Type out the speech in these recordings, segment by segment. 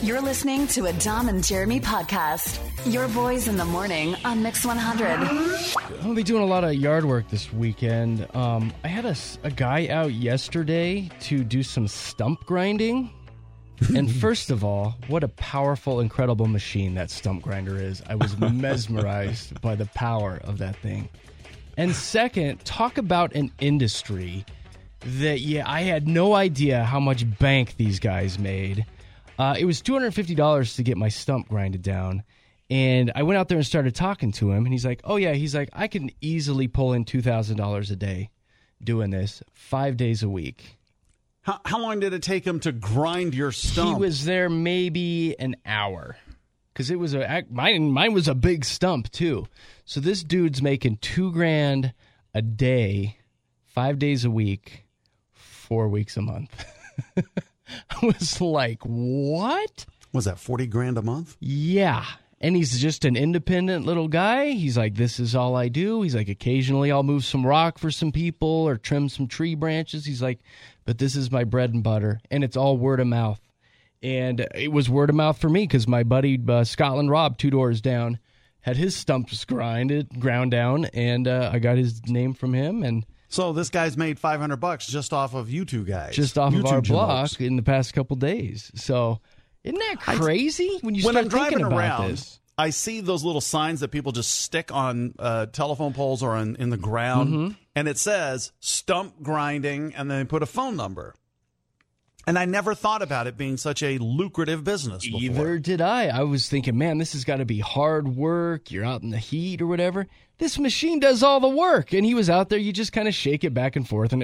You're listening to a Dom and Jeremy podcast. Your boys in the morning on Mix 100. I'm going to be doing a lot of yard work this weekend. I had a guy out yesterday to do some stump grinding. And first of all, what a powerful, incredible machine that stump grinder is. I was mesmerized by the power of that thing. And second, talk about an industry that, I had no idea how much bank these guys made. It was $250 to get my stump grinded down. And I went out there and started talking to him. And he's like, I can easily pull in $2,000 a day doing this 5 days a week. How long did it take him to grind your stump? He was there maybe an hour. Because it was mine was a big stump, too. So this dude's making $2,000 a day, 5 days a week, 4 weeks a month. I was like, what? Was that $40,000 a month? Yeah. And he's just an independent little guy. He's like, this is all I do. He's like, occasionally I'll move some rock for some people or trim some tree branches. He's like, but this is my bread and butter. And it's all word of mouth. And it was word of mouth for me because my buddy Scotland Rob, 2 doors down, had his stumps ground down. And I got his name from him. And so this guy's made $500 just off of you two guys. Just off YouTube of our block in the past couple days. So isn't that crazy when I'm start driving thinking about around, this? I see those little signs that people just stick on telephone poles or in the ground, and it says stump grinding, and then they put a phone number. And I never thought about it being such a lucrative business before. Either did I. I was thinking, man, this has got to be hard work. You're out in the heat or whatever. This machine does all the work. And he was out there. You just kind of shake it back and forth, and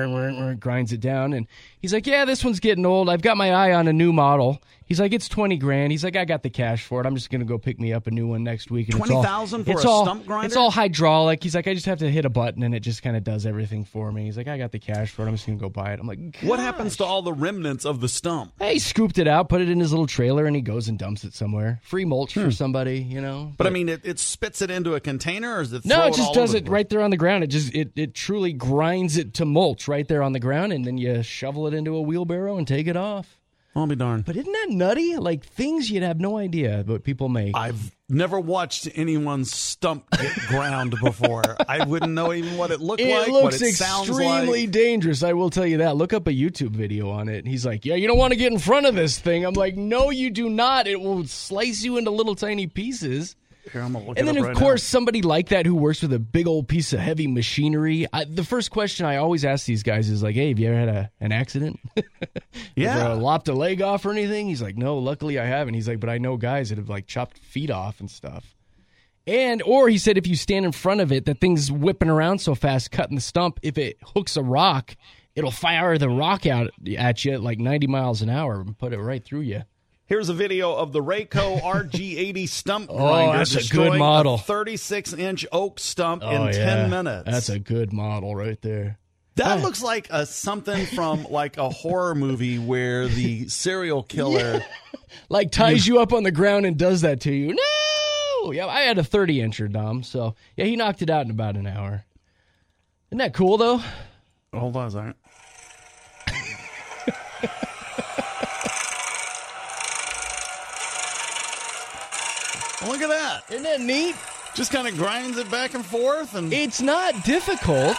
it grinds it down. And he's like, yeah, this one's getting old. I've got my eye on a new model. He's like, it's $20,000. He's like, I got the cash for it. I'm just going to go pick me up a new one next week. And $20,000 for a stump grinder? It's all hydraulic. He's like, I just have to hit a button, and it just kind of does everything for me. He's like, I got the cash for it. I'm just going to go buy it. I'm like, gosh. What happens to all the remnants of the stump? He scooped it out, put it in his little trailer, and he goes and dumps it somewhere. Free mulch for somebody, you know. But I mean, it spits it into a container, or is it? No, it just does it right there on the ground. It truly grinds it to mulch right there on the ground, and then you shovel it into a wheelbarrow and take it off. I'll be darned. But isn't that nutty? Like things you'd have no idea what people make. I've never watched anyone's stump get ground before. I wouldn't know even what it looked like, what it sounds like. It looks extremely dangerous, I will tell you that. Look up a YouTube video on it. He's like, yeah, you don't want to get in front of this thing. I'm like, no, you do not. It will slice you into little tiny pieces. Here, I'm gonna look and then, it up of right course, now. somebody like that who works with a big old piece of heavy machinery, the first question I always ask these guys is like, hey, have you ever had an accident? Yeah. Lopped a leg off or anything? He's like, no, luckily I haven't. He's like, but I know guys that have like chopped feet off and stuff. Or he said if you stand in front of it, that thing's whipping around so fast, cutting the stump, if it hooks a rock, it'll fire the rock out at you at like 90 miles an hour and put it right through you. Here's a video of the Rayco RG80 stump grinder. Oh, that's a good destroying model. A 36-inch oak stump in 10 minutes. That's a good model right there. That looks like something from like a horror movie where the serial killer like ties you up on the ground and does that to you. No! Yeah, I had a 30-incher, Dom, so yeah, he knocked it out in about an hour. Isn't that cool, though? Hold on a second. Look at that. Isn't that neat? Just kind of grinds it back and forth. And it's not difficult.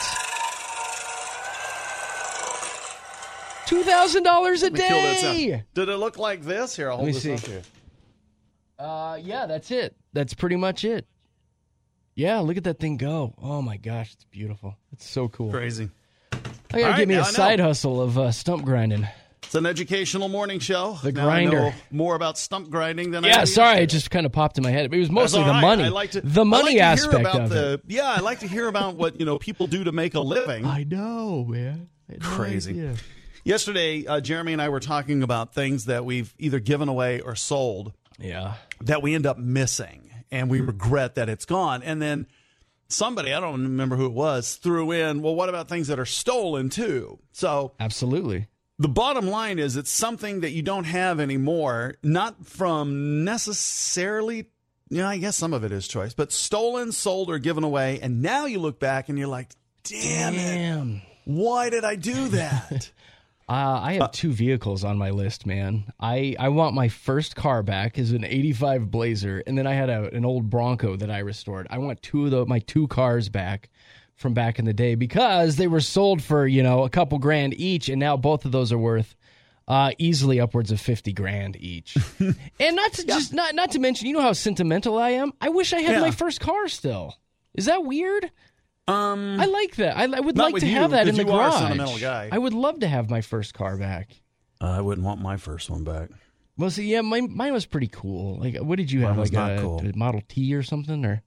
$2,000 a day. Did it look like this? Here, I'll hold this up here. Yeah, that's it. That's pretty much it. Yeah, look at that thing go. Oh, my gosh, it's beautiful. It's so cool. Crazy. I got to give me a side hustle of stump grinding. It's an educational morning show. The now grinder. I know more about stump grinding than I Yeah, did sorry, yesterday. it just kind of popped in my head. It was mostly the right. money. I like to, the money aspect of it. Yeah, I like to hear about what people do to make a living. I know, man. Crazy. Yesterday, Jeremy and I were talking about things that we've either given away or sold. Yeah. That we end up missing, and we regret that it's gone. And then somebody, I don't remember who it was, threw in, well, what about things that are stolen too? So absolutely. The bottom line is it's something that you don't have anymore, not from necessarily, I guess some of it is choice, but stolen, sold, or given away. And now you look back and you're like, damn it. Why did I do that? I have two vehicles on my list, man. I want my first car back is an 85 Blazer, and then I had an old Bronco that I restored. I want my two cars back from back in the day because they were sold for, a couple grand each, and now both of those are worth easily upwards of 50 grand each. And not to mention, you know how sentimental I am? I wish I had my first car still. Is that weird? I like that. I would like to have that in the garage. You are a sentimental guy. I would love to have my first car back. I wouldn't want my first one back. Well, see, yeah, mine was pretty cool. Like, what did you have? Mine was like not cool. A Model T or something, or?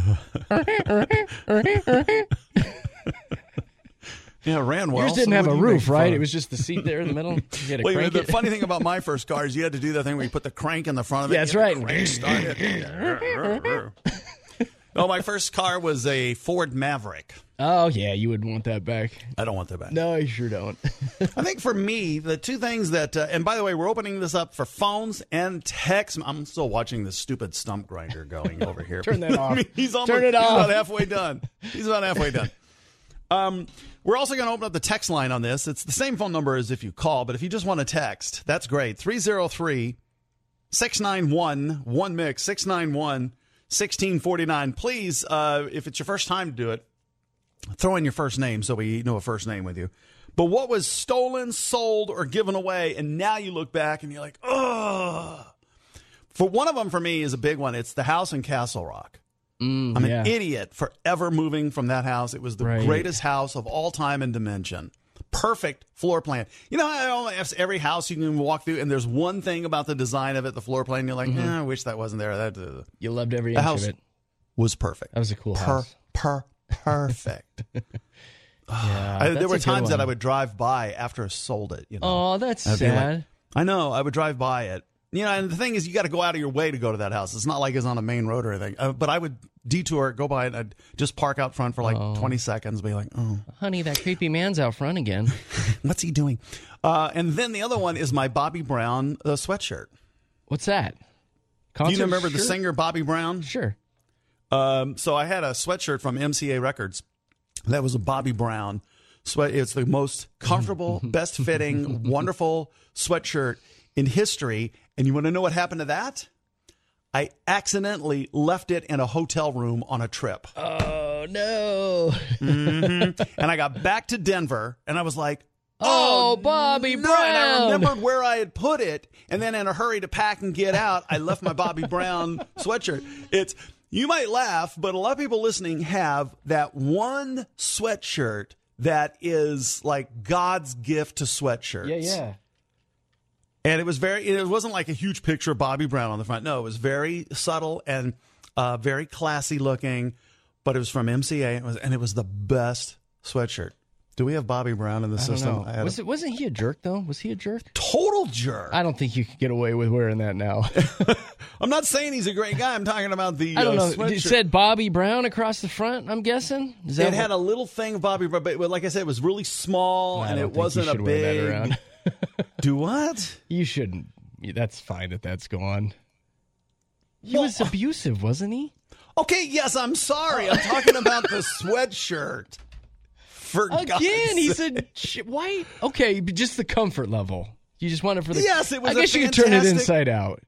Yeah, it ran well. Yours didn't have a roof, right? It was just the seat there in the middle. You had to crank the it. funny thing about my first car is you had to do that thing where you put the crank in the front of it. Yeah, that's right. Start it. No, my first car was a Ford Maverick. Oh, yeah, you would want that back. I don't want that back. No, you sure don't. I think for me, the two things that, and by the way, we're opening this up for phones and texts. I'm still watching this stupid stump grinder going over here. Turn that off. He's Turn it off. He's about halfway done. He's about halfway done. We're also going to open up the text line on this. It's the same phone number as if you call, but if you just want to text, that's great. 303-691-1MIX, 691-1649. Please, if it's your first time to do it, throw in your first name so we know a first name with you. But what was stolen, sold, or given away, and now you look back and you're like, ugh. For one of them, for me, is a big one. It's the house in Castle Rock. I'm an idiot for ever moving from that house. It was the greatest house of all time and dimension. Perfect floor plan. You know how every house you can walk through, and there's one thing about the design of it, the floor plan, you're like, I wish that wasn't there. You loved every inch of it. Was perfect. That was a cool house. Perfect. There were times that I would drive by after I sold it. Oh, that's sad. I know. I would drive by it. And the thing is, you got to go out of your way to go to that house. It's not like it's on a main road or anything. But I would detour, go by it, and I'd just park out front for like 20 seconds, be like, oh. Honey, that creepy man's out front again. What's he doing? And then the other one is my Bobby Brown sweatshirt. What's that? Do you remember the singer Bobby Brown? Sure. So I had a sweatshirt from MCA Records. That was a Bobby Brown sweat. It's the most comfortable, best fitting, wonderful sweatshirt in history. And you want to know what happened to that? I accidentally left it in a hotel room on a trip. Oh, no. And I got back to Denver, and I was like, oh, Bobby Brown. And I remembered where I had put it. And then in a hurry to pack and get out, I left my Bobby Brown sweatshirt. You might laugh, but a lot of people listening have that one sweatshirt that is like God's gift to sweatshirts. Yeah. And it wasn't like a huge picture of Bobby Brown on the front. No, it was very subtle and very classy looking, but it was from MCA, and it was the best sweatshirt. Do we have Bobby Brown in the system? Wasn't he a jerk, though? Was he a jerk? Total jerk. I don't think you could get away with wearing that now. I'm not saying he's a great guy. I'm talking about the I don't know. sweatshirt. It said Bobby Brown across the front, I'm guessing? It had a little thing of Bobby Brown, but like I said, it was really small, and it wasn't a big... Wear that around. Do what? You shouldn't. That's fine that that's gone. He was abusive, wasn't he? Okay, yes, I'm sorry. I'm talking about the sweatshirt. Again, he said, why? Okay, but just the comfort level. You just want it for the... Yes, it was I guess you could turn it inside out.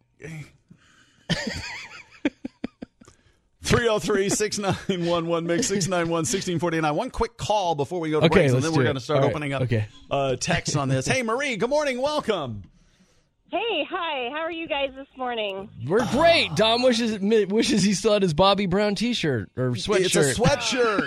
303-691-1MIX, 691-1649. One quick call before we go to breaks, and then we're going to start opening up texts on this. Hey, Marie, good morning. Welcome. Hey, hi. How are you guys this morning? We're great. Dom wishes he still had his Bobby Brown T-shirt or sweatshirt. It's a sweatshirt.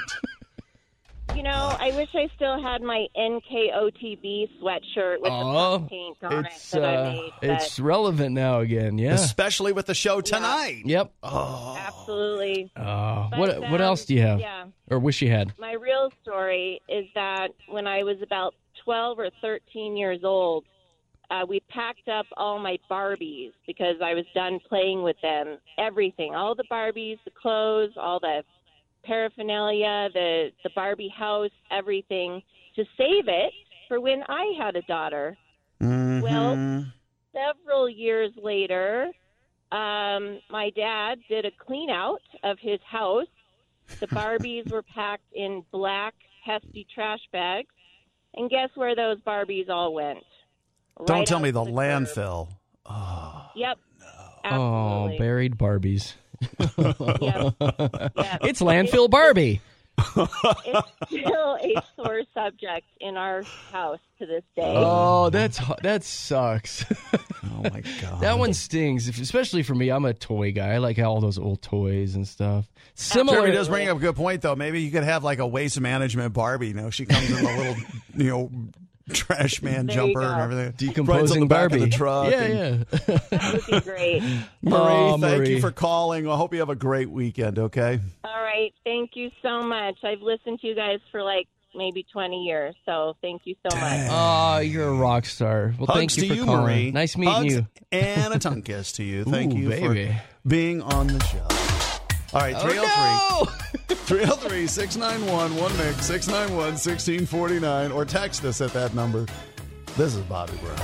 I wish I still had my NKOTB sweatshirt with the paint on it that I made. It's relevant now again, yeah. Especially with the show tonight. Yeah. Yep. Oh. Absolutely. What else do you have? Yeah. Or wish you had? My real story is that when I was about 12 or 13 years old, we packed up all my Barbies because I was done playing with them. Everything. All the Barbies, the clothes, all the paraphernalia, the Barbie house, everything, to save it for when I had a daughter. Mm-hmm. Well, several years later, my dad did a clean out of his house. The Barbies were packed in black, hefty trash bags. And guess where those Barbies all went? Don't Right tell me out the to curb. landfill. Yep. Oh, Absolutely. buried Barbies. Yep. Yep. It's landfill Barbie. It's still a sore subject in our house to this day. Oh, that sucks. Oh, my God. That one stings, especially for me. I'm a toy guy. I like all those old toys and stuff. Similar. Jeremy does bring up a good point, though. Maybe you could have like a waste management Barbie. You know, she comes in a little, trash man There you jumper and go. everything. Decomposing Rides on the back Barbie. of the truck. Yeah. That would be great. Marie, Oh, thank Marie. you for calling. I hope you have a great weekend, okay? All right. Thank you so much. I've listened to you guys for like maybe 20 years, so thank you so much. Oh, you're a rock star. Well, Hugs thank you to for you, calling. Marie. Nice meeting Hugs you. and a tongue kiss to you. Thank Ooh, you baby. for being on the show. All right, 303. 303-691-1MIX, 691-1649, or text us at that number. This is Bobby Brown.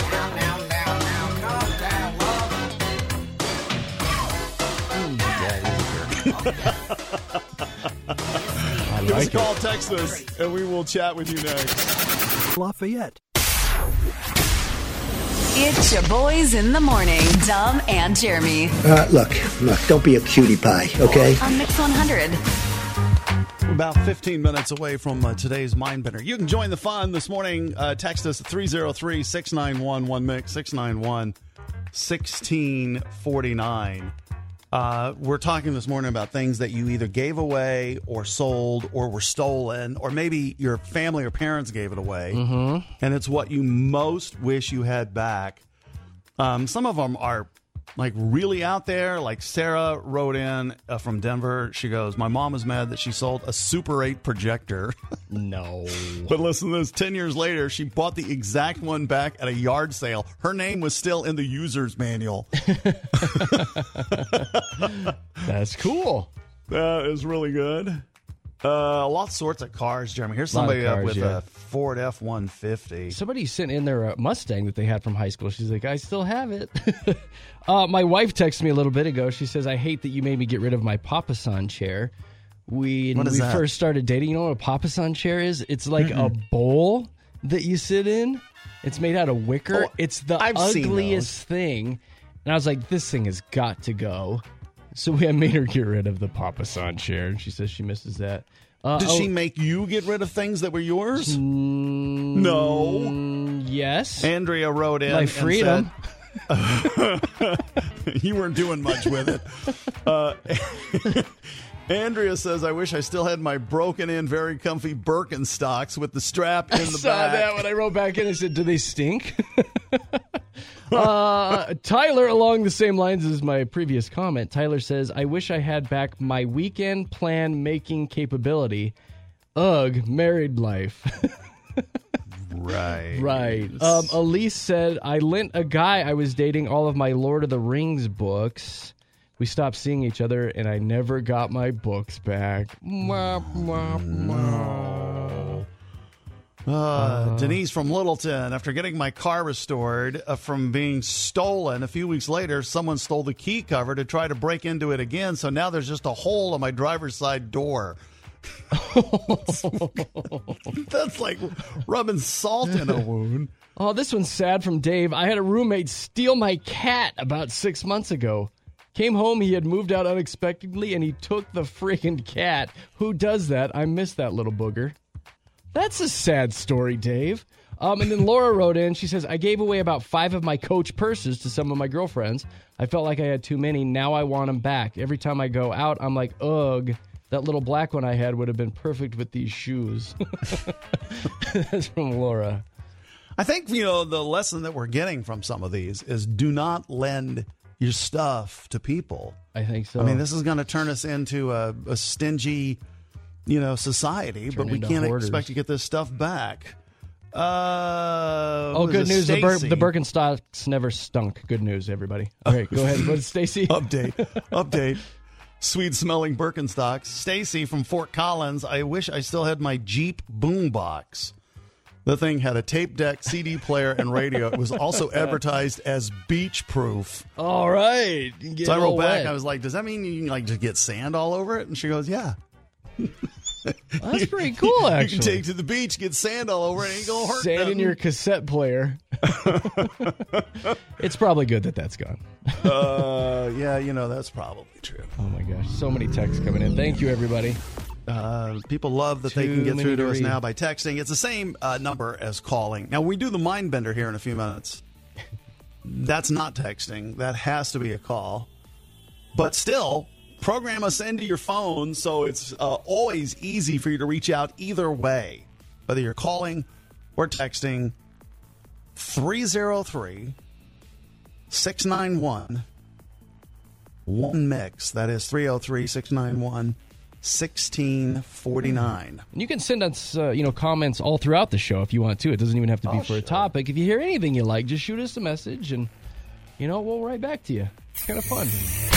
I Give us a like it. call, text us, and we will chat with you next. Lafayette. It's your boys in the morning, Dom and Jeremy Look, don't be a cutie pie, okay? on Mix 100. We're about 15 minutes away from today's Mindbender. You can join the fun this morning. Text us 303-691-1MIX, 691-1649. We're talking this morning about things that you either gave away or sold or were stolen, or maybe your family or parents gave it away. Mm-hmm. And it's what you most wish you had back. Some of them are like really out there. Like Sarah wrote in from Denver. She goes, my mom is mad that she sold a Super 8 projector. No. But listen to this, 10 years later, she bought the exact one back at a yard sale. Her name was still in the user's manual. That's cool. That is really good. Lots sorts of cars, Jeremy. Here's somebody cars, with yeah. a Ford F-150. Somebody sent in their Mustang that they had from high school. She's like, I still have it. My wife texted me a little bit ago. She says, I hate that you made me get rid of my Papasan chair. When What is we that? first started dating, you know what a Papasan chair is? It's like a bowl that you sit in. It's made out of wicker. Oh, It's the I've seen ugliest thing. And I was like, this thing has got to go. So I made her get rid of the Papasan chair. And she says she misses that. Did she make you get rid of things that were yours? No. Yes. Andrea wrote in My and freedom. said, you weren't doing much with it. Andrea says, I wish I still had my broken in, very comfy Birkenstocks with the strap in the saw back. that when I wrote back in. I said, do they stink? Tyler, along the same lines as my previous comment, Tyler says, I wish I had back my weekend plan making capability. Ugh, married life. Right. Right. Elise said, I lent a guy I was dating all of my Lord of the Rings books. We stopped seeing each other, and I never got my books back. Mwah, mwah, mwah. Denise from Littleton, after getting my car restored from being stolen, a few weeks later, someone stole the key cover to try to break into it again. So now there's just a hole on my driver's side door. That's like rubbing salt in a wound. Oh, this one's sad from Dave. I had a roommate steal my cat about 6 months ago. Came home, he had moved out unexpectedly, and he took the freaking cat. Who does that? I miss that little booger. That's a sad story, Dave. And then Laura wrote in. She says, I gave away about 5 of my Coach purses to some of my girlfriends. I felt like I had too many. Now I want them back. Every time I go out, I'm like, ugh, that little black one I had would have been perfect with these shoes. That's from Laura. I think, the lesson that we're getting from some of these is do not lend your stuff to people. I think so. I mean, this is going to turn us into a stingy, society, but we into can't hoarders. expect to get this stuff back. Good news. The Birkenstocks never stunk. Good news, everybody. All right, go ahead. What's Stacy? Update. Sweet-smelling Birkenstocks. Stacy from Fort Collins. I wish I still had my Jeep boombox. The thing had a tape deck, CD player, and radio. It was also advertised as beach-proof. All right. So I wrote back. I was like, does that mean you can just get sand all over it? And she goes, yeah. That's pretty cool, actually. You can take to the beach, get sand all over it, and ain't gonna hurt Sand in nothing. your cassette player. It's probably good that that's gone. Yeah, that's probably true. Oh, my gosh. So many texts coming in. Thank you, everybody. People love that they Too can get many through to to us read. now by texting. It's the same number as calling. Now, we do the mind bender here in a few minutes. That's not texting. That has to be a call. But still, program us into your phone so it's always easy for you to reach out either way, whether you're calling or texting. 303-691-1MIX. That is 303-691-1649. And you can send us, comments all throughout the show if you want to. It doesn't even have to be for a topic. If you hear anything you like, just shoot us a message and, we'll write back to you. It's kind of fun.